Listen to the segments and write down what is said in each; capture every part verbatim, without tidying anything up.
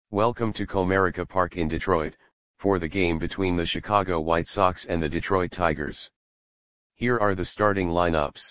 Welcome to Comerica Park in Detroit, for the game between the Chicago White Sox and the Detroit Tigers. Here are the starting lineups.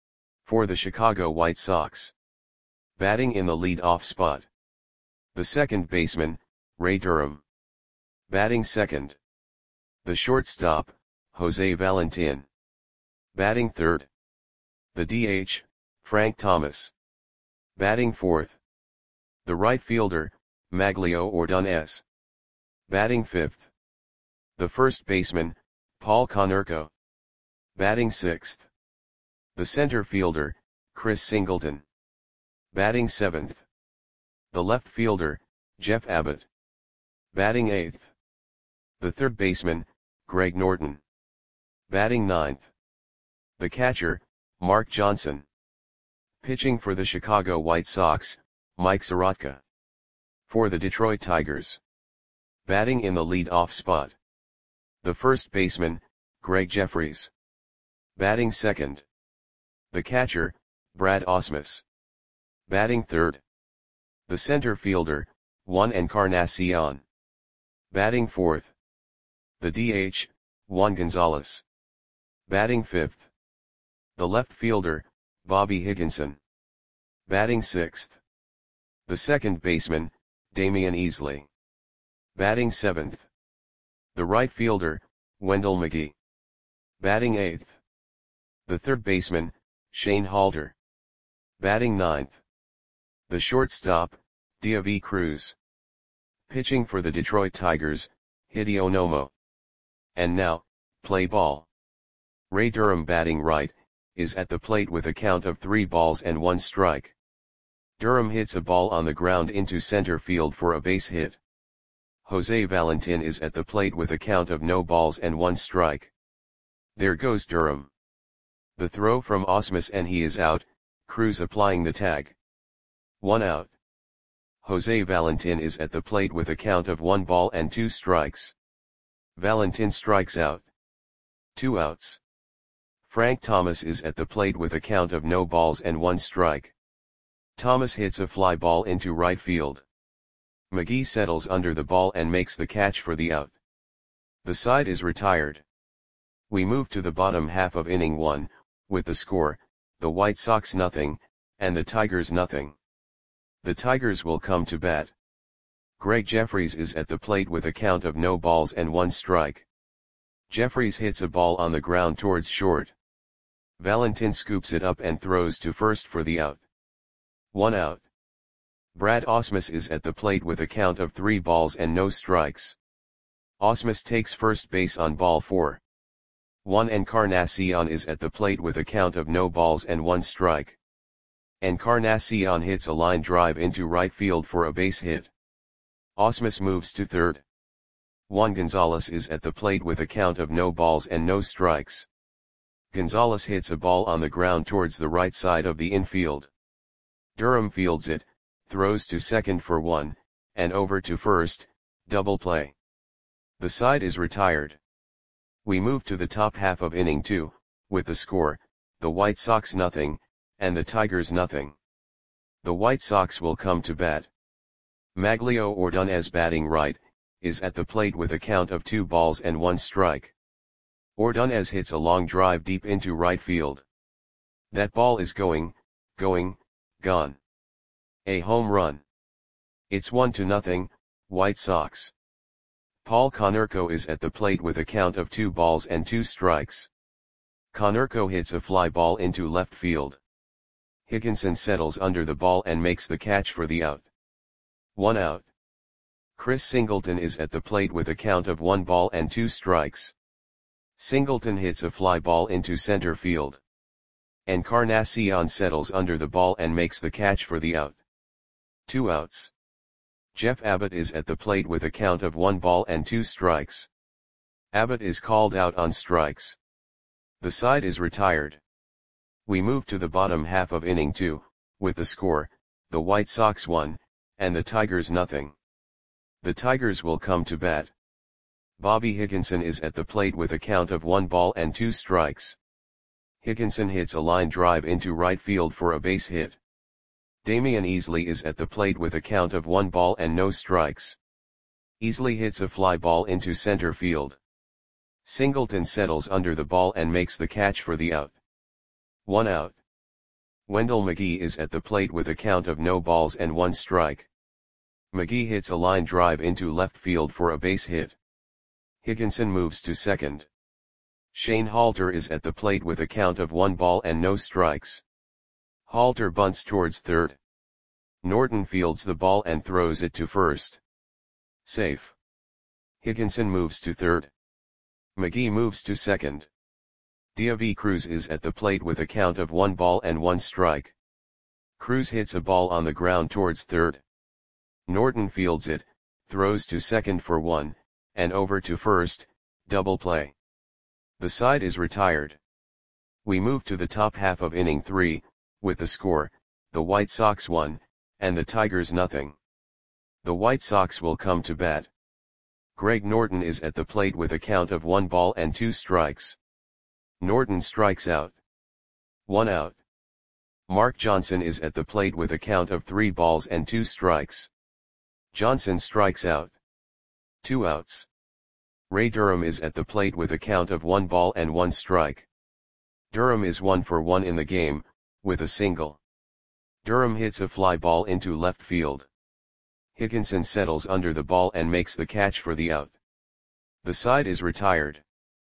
For the Chicago White Sox. Batting in the lead-off spot. The second baseman, Ray Durham. Batting second. The shortstop, Jose Valentin. Batting third. The D H, Frank Thomas. Batting fourth. The right fielder, Maglio Ordonez. Batting fifth. The first baseman, Paul Konerko. Batting sixth. The center fielder, Chris Singleton. Batting seventh. The left fielder, Jeff Abbott. Batting eighth. The third baseman, Greg Norton. Batting ninth. The catcher, Mark Johnson. Pitching for the Chicago White Sox, Mike Soroka. For the Detroit Tigers. Batting in the lead-off spot. The first baseman, Greg Jeffries. Batting second. The catcher, Brad Ausmus. Batting third. The center fielder, Juan Encarnacion. Batting fourth. The D H, Juan Gonzalez. Batting fifth. The left fielder, Bobby Higginson. Batting sixth. The second baseman, Damian Easley. Batting seventh. The right fielder, Wendell McGee. Batting eighth. The third baseman, Shane Halter. Batting ninth. The shortstop, Diaby Cruz. Pitching for the Detroit Tigers, Hideo Nomo. And now, play ball. Ray Durham batting right, is at the plate with a count of three balls and one strike. Durham hits a ball on the ground into center field for a base hit. Jose Valentin is at the plate with a count of no balls and one strike. There goes Durham. The throw from Ausmus and he is out, Cruz applying the tag. One out. Jose Valentin is at the plate with a count of one ball and two strikes. Valentin strikes out. Two outs. Frank Thomas is at the plate with a count of no balls and one strike. Thomas hits a fly ball into right field. McGee settles under the ball and makes the catch for the out. The side is retired. We move to the bottom half of inning one, with the score, the White Sox nothing, and the Tigers nothing. The Tigers will come to bat. Greg Jeffries is at the plate with a count of no balls and one strike. Jeffries hits a ball on the ground towards short. Valentin scoops it up and throws to first for the out. One out. Brad Ausmus is at the plate with a count of three balls and no strikes. Ausmus takes first base on ball four. Juan Encarnacion is at the plate with a count of no balls and one strike. Encarnacion hits a line drive into right field for a base hit. Ausmus moves to third. Juan Gonzalez is at the plate with a count of no balls and no strikes. Gonzalez hits a ball on the ground towards the right side of the infield. Durham fields it, throws to second for one, and over to first, double play. The side is retired. We move to the top half of inning two, with the score, the White Sox nothing, and the Tigers nothing. The White Sox will come to bat. Maglio Ordonez batting right, is at the plate with a count of two balls and one strike. Ordonez hits a long drive deep into right field. That ball is going, going, gone. A home run. It's one to nothing, White Sox. Paul Konerko is at the plate with a count of two balls and two strikes. Konerko hits a fly ball into left field. Higginson settles under the ball and makes the catch for the out. One out. Chris Singleton is at the plate with a count of one ball and two strikes. Singleton hits a fly ball into center field. Encarnacion settles under the ball and makes the catch for the out. Two outs. Jeff Abbott is at the plate with a count of one ball and two strikes. Abbott is called out on strikes. The side is retired. We move to the bottom half of inning two, with the score, the White Sox one, and the Tigers nothing. The Tigers will come to bat. Bobby Higginson is at the plate with a count of one ball and two strikes. Higginson hits a line drive into right field for a base hit. Damian Easley is at the plate with a count of one ball and no strikes. Easley hits a fly ball into center field. Singleton settles under the ball and makes the catch for the out. One out. Wendell McGee is at the plate with a count of no balls and one strike. McGee hits a line drive into left field for a base hit. Higginson moves to second. Shane Halter is at the plate with a count of one ball and no strikes. Halter bunts towards third. Norton fields the ball and throws it to first. Safe. Higginson moves to third. McGee moves to second. Diaby Cruz is at the plate with a count of one ball and one strike. Cruz hits a ball on the ground towards third. Norton fields it, throws to second for one, and over to first, double play. The side is retired. We move to the top half of inning three, with the score, the White Sox one, and the Tigers nothing. The White Sox will come to bat. Greg Norton is at the plate with a count of one ball and two strikes. Norton strikes out. One out. Mark Johnson is at the plate with a count of three balls and two strikes. Johnson strikes out. Two outs. Ray Durham is at the plate with a count of one ball and one strike. Durham is one for one in the game, with a single. Durham hits a fly ball into left field. Higginson settles under the ball and makes the catch for the out. The side is retired.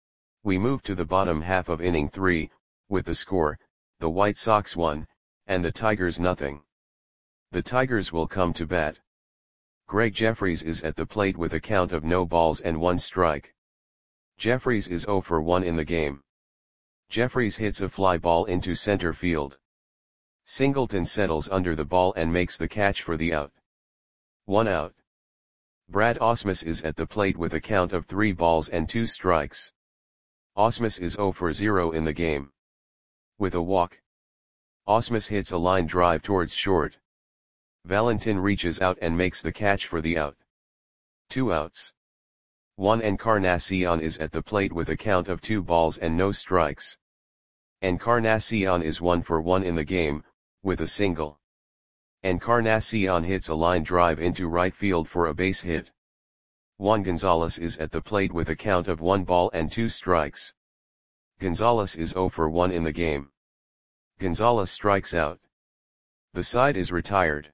We move to the bottom half of inning three, with the score, the White Sox one, and the Tigers nothing. The Tigers will come to bat. Greg Jeffries is at the plate with a count of no balls and one strike. Jeffries is zero for one in the game. Jeffries hits a fly ball into center field. Singleton settles under the ball and makes the catch for the out. One out. Brad Ausmus is at the plate with a count of three balls and two strikes. Ausmus is zero for zero in the game. With a walk. Ausmus hits a line drive towards short. Valentin reaches out and makes the catch for the out. Two outs. Juan Encarnacion is at the plate with a count of two balls and no strikes. Encarnacion is one for one in the game, with a single. Encarnacion hits a line drive into right field for a base hit. Juan Gonzalez is at the plate with a count of one ball and two strikes. Gonzalez is zero for one in the game. Gonzalez strikes out. The side is retired.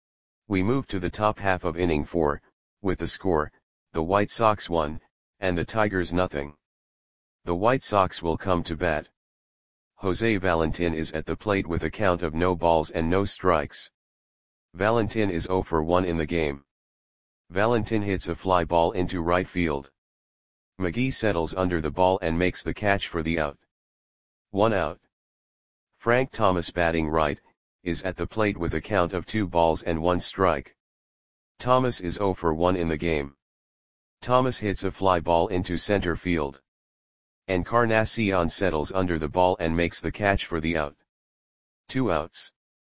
We move to the top half of inning four, with the score, the White Sox one, and the Tigers nothing. The White Sox will come to bat. Jose Valentin is at the plate with a count of no balls and no strikes. Valentin is zero for one in the game. Valentin hits a fly ball into right field. McGee settles under the ball and makes the catch for the out. One out. Frank Thomas, batting right, is at the plate with a count of two balls and one strike. Thomas is zero for one in the game. Thomas hits a fly ball into center field. Encarnacion settles under the ball and makes the catch for the out. Two outs.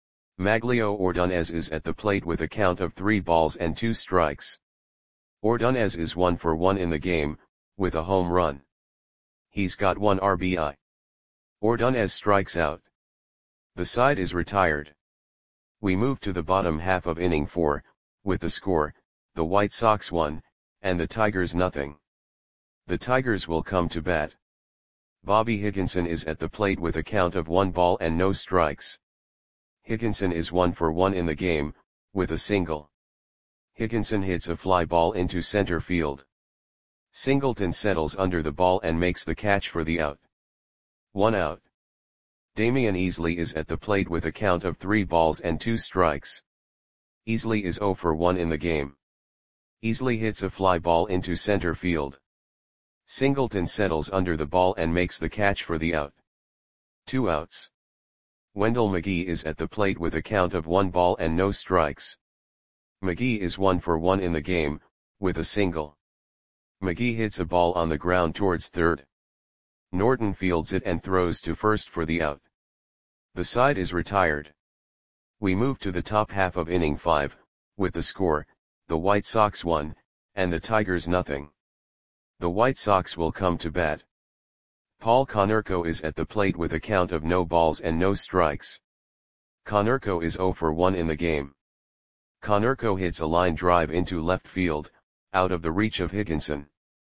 Maglio Ordonez is at the plate with a count of three balls and two strikes. Ordonez is one for one in the game, with a home run. He's got one R B I. Ordonez strikes out. The side is retired. We move to the bottom half of inning four, with the score, the White Sox one, and the Tigers nothing. The Tigers will come to bat. Bobby Higginson is at the plate with a count of one ball and no strikes. Higginson is one for one in the game, with a single. Higginson hits a fly ball into center field. Singleton settles under the ball and makes the catch for the out. One out. Damian Easley is at the plate with a count of three balls and two strikes. Easley is zero for one in the game. Easley hits a fly ball into center field. Singleton settles under the ball and makes the catch for the out. Two outs. Wendell McGee is at the plate with a count of one ball and no strikes. McGee is one for one in the game, with a single. McGee hits a ball on the ground towards third. Norton fields it and throws to first for the out. The side is retired. We move to the top half of inning five, with the score, the White Sox one, and the Tigers nothing. The White Sox will come to bat. Paul Konerko is at the plate with a count of no balls and no strikes. Konerko is zero for one in the game. Konerko hits a line drive into left field, out of the reach of Higginson.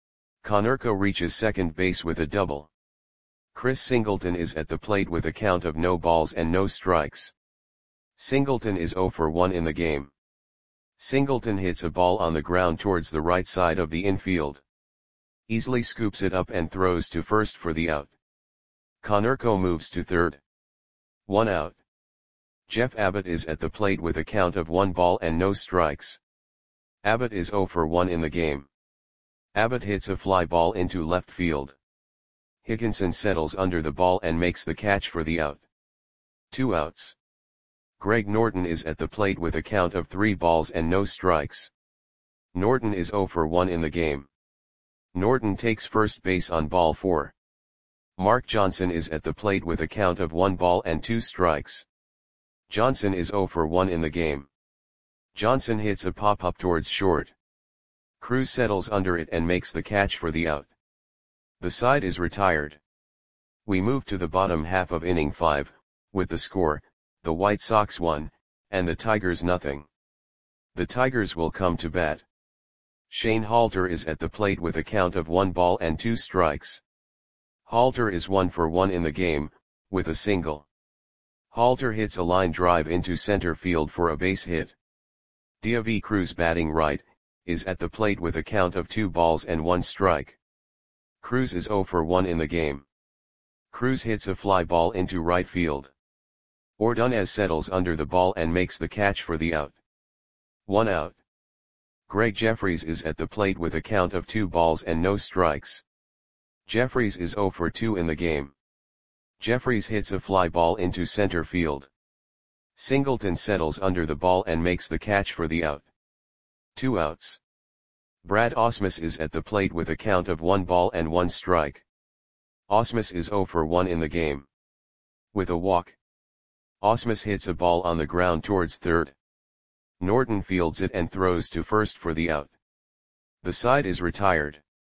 Konerko reaches second base with a double. Chris Singleton is at the plate with a count of no balls and no strikes. Singleton is zero for one in the game. Singleton hits a ball on the ground towards the right side of the infield. Easily scoops it up and throws to first for the out. Konerko moves to third. One out. Jeff Abbott is at the plate with a count of one ball and no strikes. Abbott is zero for one in the game. Abbott hits a fly ball into left field. Higginson settles under the ball and makes the catch for the out. Two outs. Greg Norton is at the plate with a count of three balls and no strikes. Norton is zero for one in the game. Norton takes first base on ball four. Mark Johnson is at the plate with a count of one ball and two strikes. Johnson is zero for one in the game. Johnson hits a pop-up towards short. Cruz settles under it and makes the catch for the out. The side is retired. We move to the bottom half of inning five, with the score, the White Sox one, and the Tigers nothing. The Tigers will come to bat. Shane Halter is at the plate with a count of one ball and two strikes. Halter is one for one in the game, with a single. Halter hits a line drive into center field for a base hit. Diavi Cruz, batting right, is at the plate with a count of two balls and one strike. Cruz is zero for one in the game. Cruz hits a fly ball into right field. Ordonez settles under the ball and makes the catch for the out. One out. Greg Jeffries is at the plate with a count of two balls and no strikes. Jeffries is zero for two in the game. Jeffries hits a fly ball into center field. Singleton settles under the ball and makes the catch for the out. Two outs. Brad Ausmus is at the plate with a count of one ball and one strike. Ausmus is zero for one in the game. With a walk. Ausmus hits a ball on the ground towards third. Norton fields it and throws to first for the out. The side is retired.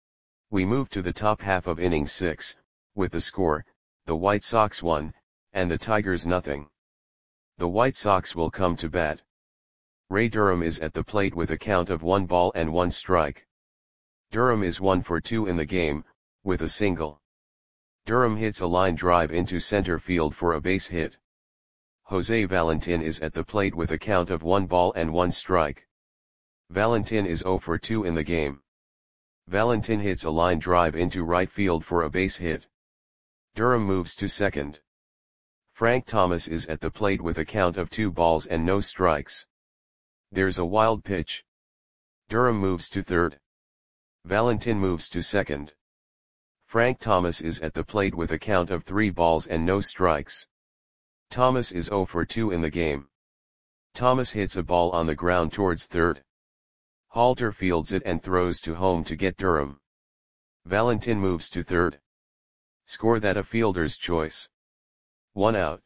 We move to the top half of inning six, with the score, the White Sox one, and the Tigers nothing. The White Sox will come to bat. Ray Durham is at the plate with a count of one ball and one strike. Durham is one for two in the game, with a single. Durham hits a line drive into center field for a base hit. Jose Valentin is at the plate with a count of one ball and one strike. Valentin is zero for two in the game. Valentin hits a line drive into right field for a base hit. Durham moves to second. Frank Thomas is at the plate with a count of two balls and no strikes. There's a wild pitch. Durham moves to third. Valentin moves to second. Frank Thomas is at the plate with a count of three balls and no strikes. Thomas is zero for two in the game. Thomas hits a ball on the ground towards third. Halter fields it and throws to home to get Durham. Valentin moves to third. Score that a fielder's choice. One out.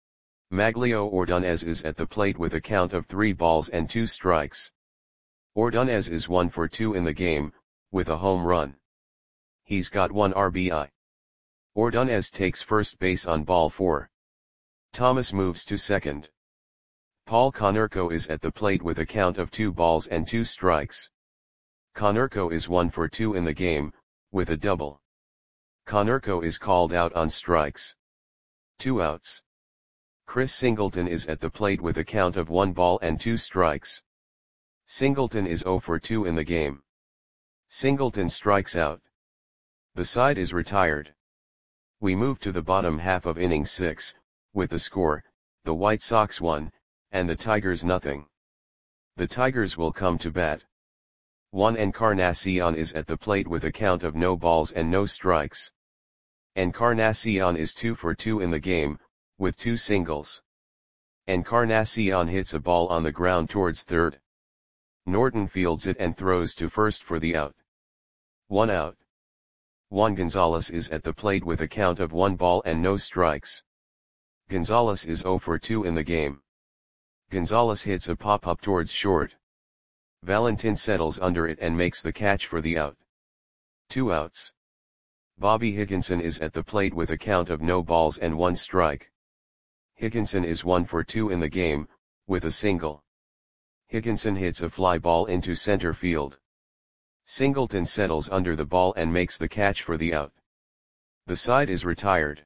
Maglio Ordonez is at the plate with a count of three balls and two strikes. Ordonez is one for two in the game, with a home run. He's got one R B I. Ordonez takes first base on ball four. Thomas moves to second. Paul Konerko is at the plate with a count of two balls and two strikes. Konerko is one for two in the game, with a double. Konerko is called out on strikes. Two outs. Chris Singleton is at the plate with a count of one ball and two strikes. Singleton is zero for two in the game. Singleton strikes out. The side is retired. We move to the bottom half of inning six, with the score, the White Sox one, and the Tigers nothing. The Tigers will come to bat. Juan Encarnacion is at the plate with a count of no balls and no strikes. Encarnacion is two for two in the game, with two singles. Encarnacion hits a ball on the ground towards third. Norton fields it and throws to first for the out. One out. Juan Gonzalez is at the plate with a count of one ball and no strikes. Gonzalez is zero for two in the game. Gonzalez hits a pop-up towards short. Valentin settles under it and makes the catch for the out. Two outs. Bobby Higginson is at the plate with a count of no balls and one strike. Hickenson is one for two in the game, with a single. Hickenson hits a fly ball into center field. Singleton settles under the ball and makes the catch for the out. The side is retired.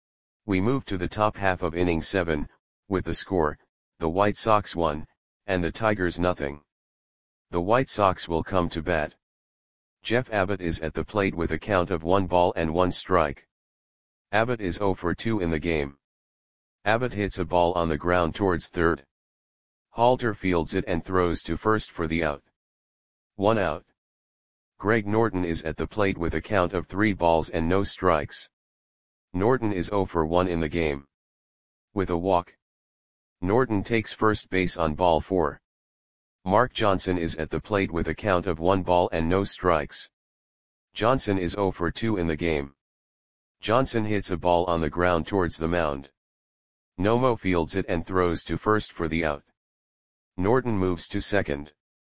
We move to the top half of inning seven, with the score, the White Sox one, and the Tigers nothing. The White Sox will come to bat. Jeff Abbott is at the plate with a count of one ball and one strike. Abbott is zero for two in the game. Abbott hits a ball on the ground towards third. Halter fields it and throws to first for the out. One out. Greg Norton is at the plate with a count of three balls and no strikes. Norton is zero for one in the game. With a walk. Norton takes first base on ball four. Mark Johnson is at the plate with a count of one ball and no strikes. Johnson is zero for two in the game. Johnson hits a ball on the ground towards the mound. Nomo fields it and throws to first for the out. Norton moves to second.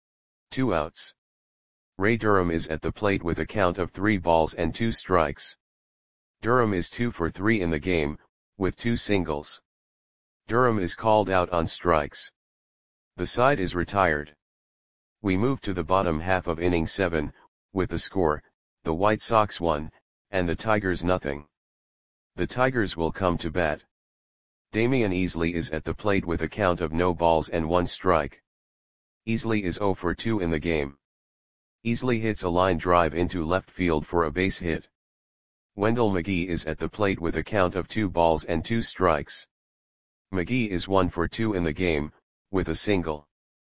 Two outs. Ray Durham is at the plate with a count of three balls and two strikes. Durham is two for three in the game, with two singles. Durham is called out on strikes. The side is retired. We move to the bottom half of inning seven, with the score, the White Sox one, and the Tigers nothing. The Tigers will come to bat. Damian Easley is at the plate with a count of no balls and one strike. Easley is zero for two in the game. Easley hits a line drive into left field for a base hit. Wendell McGee is at the plate with a count of two balls and two strikes. McGee is one for two in the game, with a single.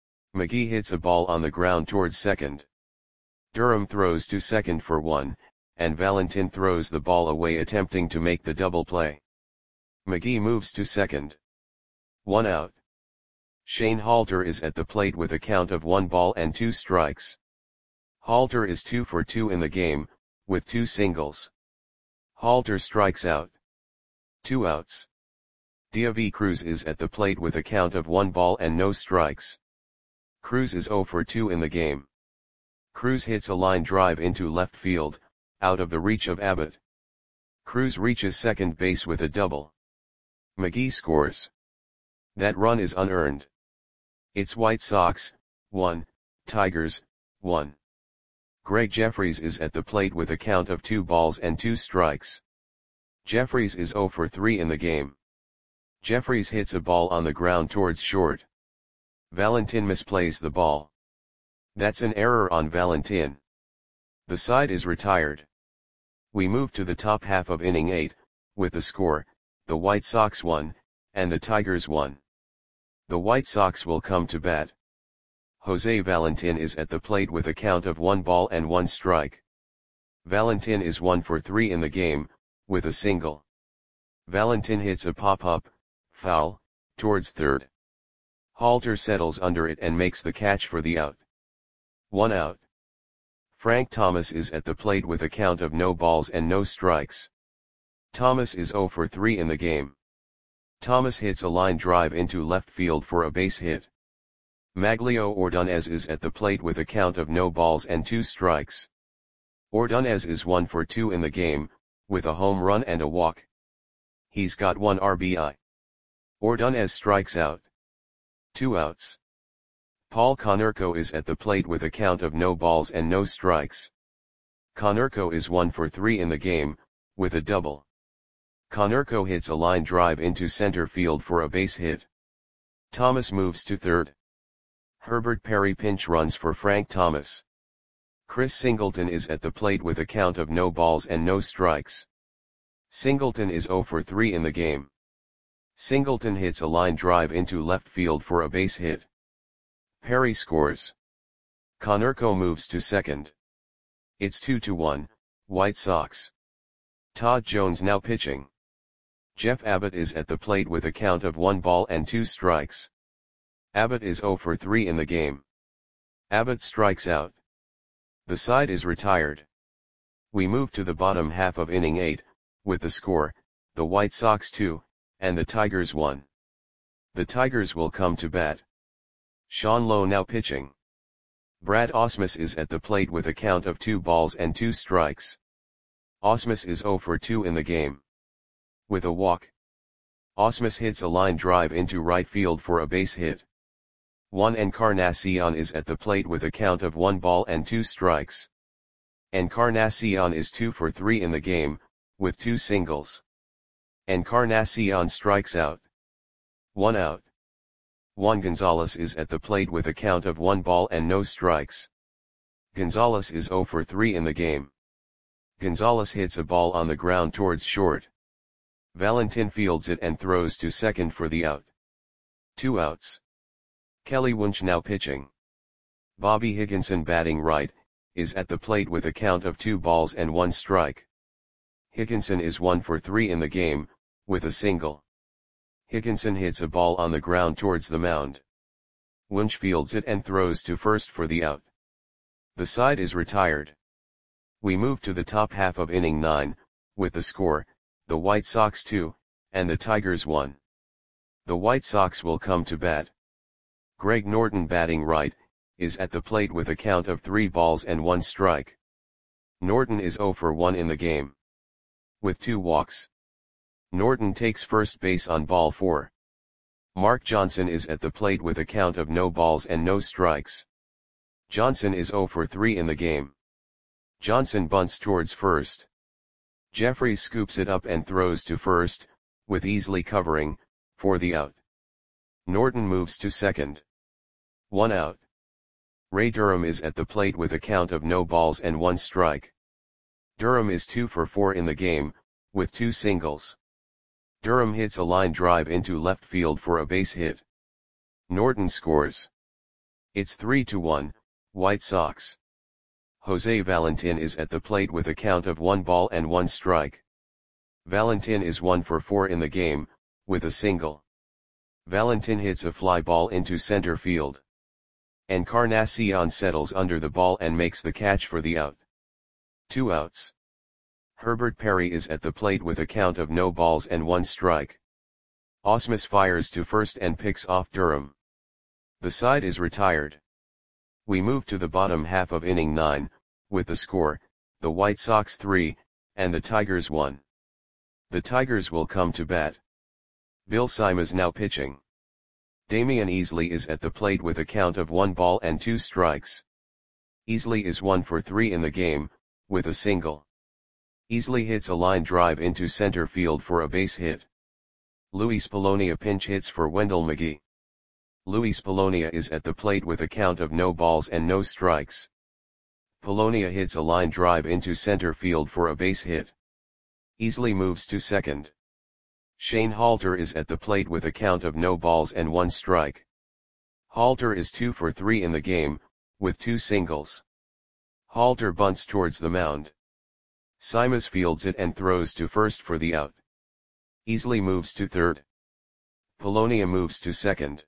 McGee hits a ball on the ground towards second. Durham throws to second for one, and Valentin throws the ball away attempting to make the double play. McGee moves to second. One out. Shane Halter is at the plate with a count of one ball and two strikes. Halter is two for two in the game, with two singles. Halter strikes out. Two outs. Diavi Cruz is at the plate with a count of one ball and no strikes. Cruz is zero for two in the game. Cruz hits a line drive into left field, out of the reach of Abbott. Cruz reaches second base with a double. McGee scores. That run is unearned. It's White Sox, one, Tigers, one. Greg Jeffries is at the plate with a count of two balls and two strikes. Jeffries is zero for three in the game. Jeffries hits a ball on the ground towards short. Valentin misplays the ball. That's an error on Valentin. The side is retired. We move to the top half of inning eight, with the score, the White Sox one, and the Tigers one. The White Sox will come to bat. Jose Valentin is at the plate with a count of one ball and one strike. Valentin is one for three in the game, with a single. Valentin hits a pop-up, foul, towards third. Halter settles under it and makes the catch for the out. One out. Frank Thomas is at the plate with a count of no balls and no strikes. Thomas is zero for three in the game. Thomas hits a line drive into left field for a base hit. Maglio Ordonez is at the plate with a count of no balls and two strikes. Ordonez is one for two in the game, with a home run and a walk. He's got one R B I. Ordonez strikes out. Two outs. Paul Konerko is at the plate with a count of no balls and no strikes. Konerko is one for three in the game, with a double. Konerko hits a line drive into center field for a base hit. Thomas moves to third. Herbert Perry pinch runs for Frank Thomas. Chris Singleton is at the plate with a count of no balls and no strikes. Singleton is zero for three in the game. Singleton hits a line drive into left field for a base hit. Perry scores. Konerko moves to second. It's two to one, White Sox. Todd Jones now pitching. Jeff Abbott is at the plate with a count of one ball and two strikes. Abbott is zero for three in the game. Abbott strikes out. The side is retired. We move to the bottom half of inning eight, with the score, the White Sox two, and the Tigers one. The Tigers will come to bat. Sean Lowe now pitching. Brad Ausmus is at the plate with a count of two balls and two strikes. Ausmus is zero for two in the game. With a walk. Ausmus hits a line drive into right field for a base hit. Juan Encarnacion is at the plate with a count of one ball and two strikes. Encarnacion is two for three in the game, with two singles. Encarnacion strikes out. One out. Juan Gonzalez is at the plate with a count of one ball and no strikes. Gonzalez is zero for three in the game. Gonzalez hits a ball on the ground towards short. Valentin fields it and throws to second for the out. Two outs. Kelly Wunsch now pitching. Bobby Higginson batting right, is at the plate with a count of two balls and one strike. Higginson is one for three in the game, with a single. Higginson hits a ball on the ground towards the mound. Wunsch fields it and throws to first for the out. The side is retired. We move to the top half of inning nine, with the score, the White Sox two, and the Tigers one. The White Sox will come to bat. Greg Norton batting right, is at the plate with a count of three balls and one strike. Norton is zero for one in the game. With two walks. Norton takes first base on ball four. Mark Johnson is at the plate with a count of no balls and no strikes. Johnson is zero for three in the game. Johnson bunts towards first. Jeffries scoops it up and throws to first, with Easley covering, for the out. Norton moves to second. One out. Ray Durham is at the plate with a count of no balls and one strike. Durham is two for four in the game, with two singles. Durham hits a line drive into left field for a base hit. Norton scores. It's three to one, White Sox. Jose Valentin is at the plate with a count of one ball and one strike. Valentin is one for four in the game, with a single. Valentin hits a fly ball into center field. Encarnacion settles under the ball and makes the catch for the out. Two outs. Herbert Perry is at the plate with a count of no balls and one strike. Ausmus fires to first and picks off Durham. The side is retired. We move to the bottom half of inning nine, with the score, the White Sox three, and the Tigers one. The Tigers will come to bat. Bill Simas now pitching. Damian Easley is at the plate with a count of one ball and two strikes. Easley is one for three in the game, with a single. Easley hits a line drive into center field for a base hit. Luis Polonia pinch hits for Wendell McGee. Luis Polonia is at the plate with a count of no balls and no strikes. Polonia hits a line drive into center field for a base hit. Easley moves to second. Shane Halter is at the plate with a count of no balls and one strike. Halter is two for three in the game, with two singles. Halter bunts towards the mound. Simas fields it and throws to first for the out. Easley moves to third. Polonia moves to second.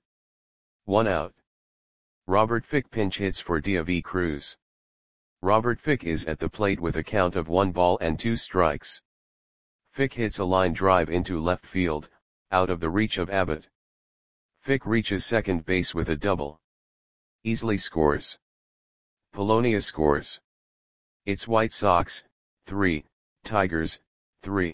One out. Robert Fick pinch hits for D V Cruz. Robert Fick is at the plate with a count of one ball and two strikes. Fick hits a line drive into left field, out of the reach of Abbott. Fick reaches second base with a double. Easley scores. Polonia scores. It's White Sox, three, Tigers, three.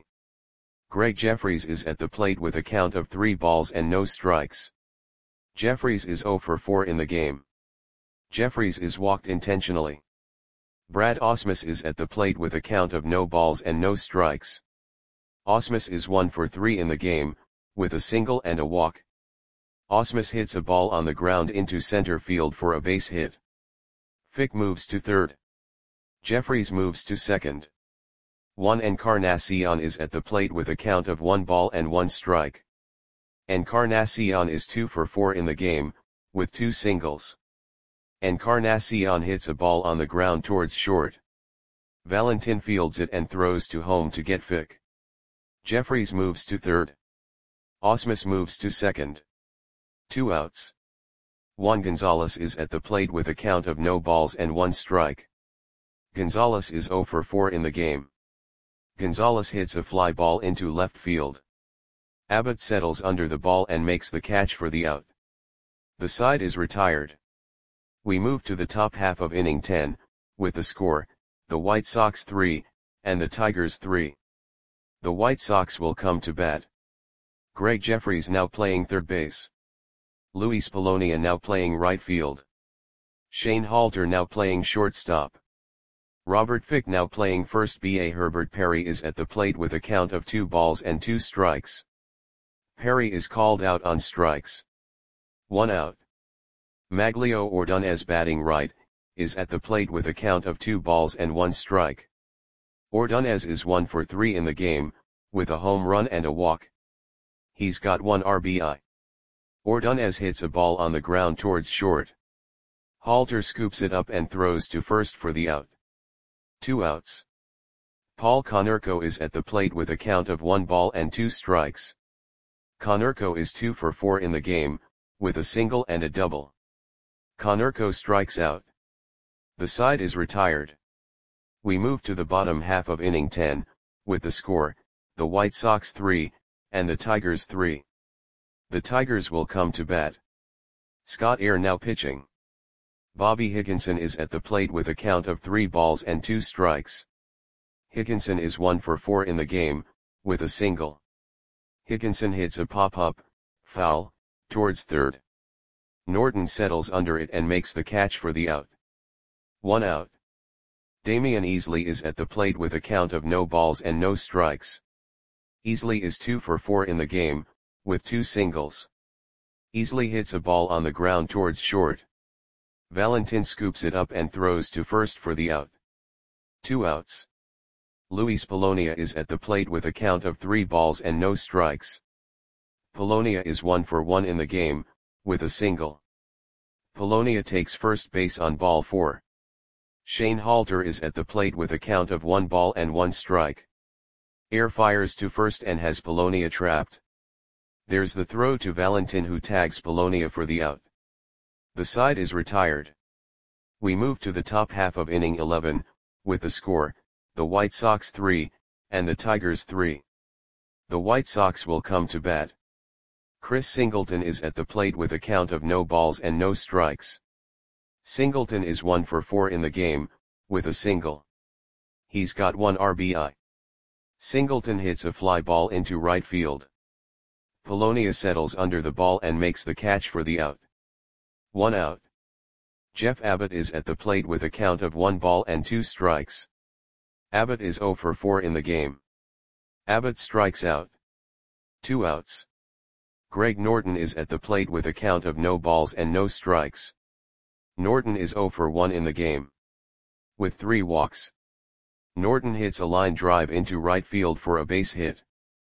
Greg Jeffries is at the plate with a count of three balls and no strikes. Jeffries is zero for four in the game. Jeffries is walked intentionally. Brad Ausmus is at the plate with a count of no balls and no strikes. Ausmus is one for three in the game, with a single and a walk. Ausmus hits a ball on the ground into center field for a base hit. Fick moves to third. Jeffries moves to second. Juan Encarnacion is at the plate with a count of one ball and one strike. Encarnacion is two for four in the game, with two singles. Encarnacion hits a ball on the ground towards short. Valentin fields it and throws to home to get Fick. Jeffries moves to third. Ausmus moves to second. Two outs. Juan Gonzalez is at the plate with a count of no balls and one strike. Gonzalez is zero for four in the game. Gonzalez hits a fly ball into left field. Abbott settles under the ball and makes the catch for the out. The side is retired. We move to the top half of inning ten, with the score, the White Sox three, and the Tigers three. The White Sox will come to bat. Greg Jeffries now playing third base. Luis Polonia now playing right field. Shane Halter now playing shortstop. Robert Fick now playing first base. Herbert Perry is at the plate with a count of two balls and two strikes. Perry is called out on strikes. One out. Maglio Ordonez batting right, is at the plate with a count of two balls and one strike. Ordonez is one for three in the game, with a home run and a walk. He's got one R B I. Ordonez hits a ball on the ground towards short. Halter scoops it up and throws to first for the out. Two outs. Paul Konerko is at the plate with a count of one ball and two strikes. Konerko is two for four in the game, with a single and a double. Konerko strikes out. The side is retired. We move to the bottom half of inning ten, with the score, the White Sox three, and the Tigers three. The Tigers will come to bat. Scott Air now pitching. Bobby Higginson is at the plate with a count of three balls and two strikes. Higginson is one for four in the game, with a single. Higginson hits a pop-up, foul, towards third. Norton settles under it and makes the catch for the out. One out. Damian Easley is at the plate with a count of no balls and no strikes. Easley is two for four in the game, with two singles. Easley hits a ball on the ground towards short. Valentin scoops it up and throws to first for the out. Two outs. Luis Polonia is at the plate with a count of three balls and no strikes. Polonia is one for one in the game, with a single. Polonia takes first base on ball four. Shane Halter is at the plate with a count of one ball and one strike. Air fires to first and has Polonia trapped. There's the throw to Valentin, who tags Polonia for the out. The side is retired. We move to the top half of inning eleven, with the score, the White Sox three, and the Tigers three. The White Sox will come to bat. Chris Singleton is at the plate with a count of no balls and no strikes. Singleton is one for four in the game, with a single. He's got one R B I. Singleton hits a fly ball into right field. Polonia settles under the ball and makes the catch for the out. One out. Jeff Abbott is at the plate with a count of one ball and two strikes. Abbott is zero for four in the game. Abbott strikes out. Two outs. Greg Norton is at the plate with a count of no balls and no strikes. Norton is zero for one in the game. With three walks. Norton hits a line drive into right field for a base hit.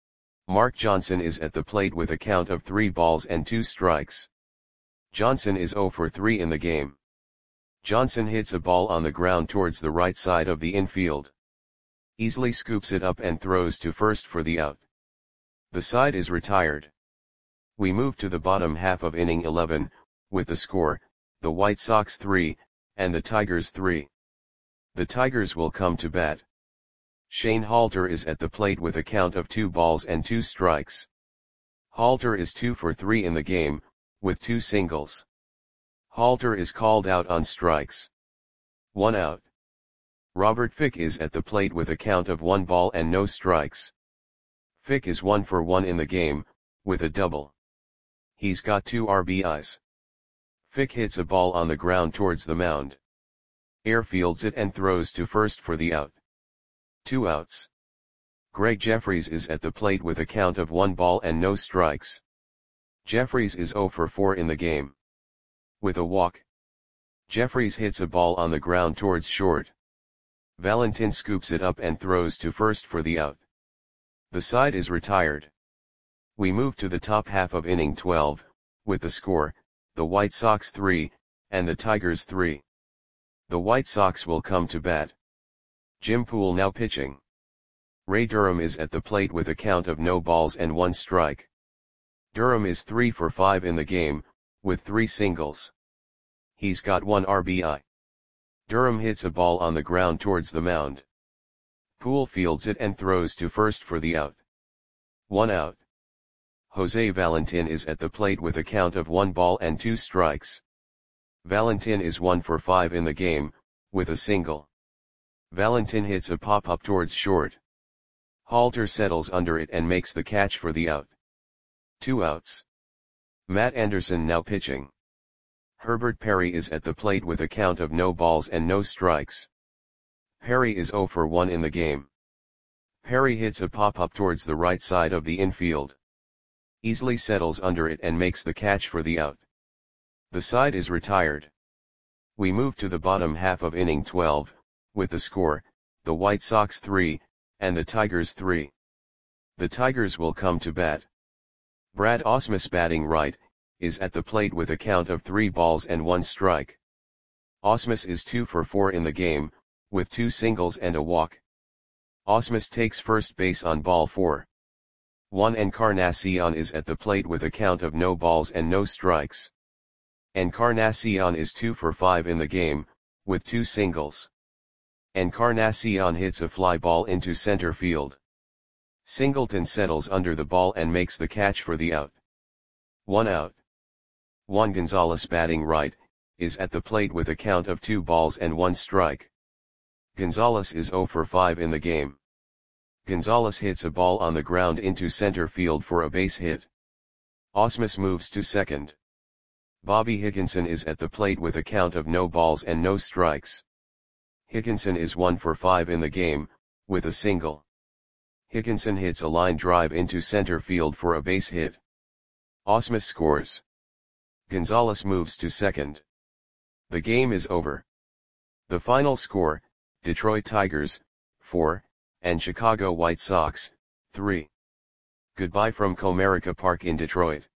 Mark Johnson is at the plate with a count of three balls and two strikes. Johnson is zero for three in the game. Johnson hits a ball on the ground towards the right side of the infield. Easley scoops it up and throws to first for the out. The side is retired. We move to the bottom half of inning eleven, with the score, the White Sox three, and the Tigers three. The Tigers will come to bat. Shane Halter is at the plate with a count of two balls and two strikes. Halter is two for three in the game, with two singles. Halter is called out on strikes. One out. Robert Fick is at the plate with a count of one ball and no strikes. Fick is one for one in the game, with a double. He's got two R B Is. Fick hits a ball on the ground towards the mound. Air fields it and throws to first for the out. Two outs. Greg Jeffries is at the plate with a count of one ball and no strikes. Jeffries is zero for four in the game. With a walk. Jeffries hits a ball on the ground towards short. Valentin scoops it up and throws to first for the out. The side is retired. We move to the top half of inning twelve, with the score, the White Sox three, and the Tigers three. The White Sox will come to bat. Jim Poole now pitching. Ray Durham is at the plate with a count of no balls and one strike. Durham is three for five in the game, with three singles. He's got one R B I. Durham hits a ball on the ground towards the mound. Poole fields it and throws to first for the out. One out. Jose Valentin is at the plate with a count of one ball and two strikes. Valentin is one for five in the game, with a single. Valentin hits a pop-up towards short. Halter settles under it and makes the catch for the out. Two outs. Matt Anderson now pitching. Herbert Perry is at the plate with a count of no balls and no strikes. Perry is zero for one in the game. Perry hits a pop-up towards the right side of the infield. Easily settles under it and makes the catch for the out. The side is retired. We move to the bottom half of inning twelve, with the score, the White Sox three, and the Tigers three. The Tigers will come to bat. Brad Ausmus, batting right, is at the plate with a count of three balls and one strike. Ausmus is two for four in the game, with two singles and a walk. Ausmus takes first base on ball four. Juan Encarnacion is at the plate with a count of no balls and no strikes. Encarnacion is two for five in the game, with two singles. Encarnacion hits a fly ball into center field. Singleton settles under the ball and makes the catch for the out. One out. Juan Gonzalez, batting right, is at the plate with a count of two balls and one strike. Gonzalez is zero for five in the game. Gonzalez hits a ball on the ground into center field for a base hit. Ausmus moves to second. Bobby Higginson is at the plate with a count of no balls and no strikes. Higginson is one for five in the game, with a single. Higginson hits a line drive into center field for a base hit. Ausmus scores. Gonzalez moves to second. The game is over. The final score, Detroit Tigers, four, and Chicago White Sox, three. Goodbye from Comerica Park in Detroit.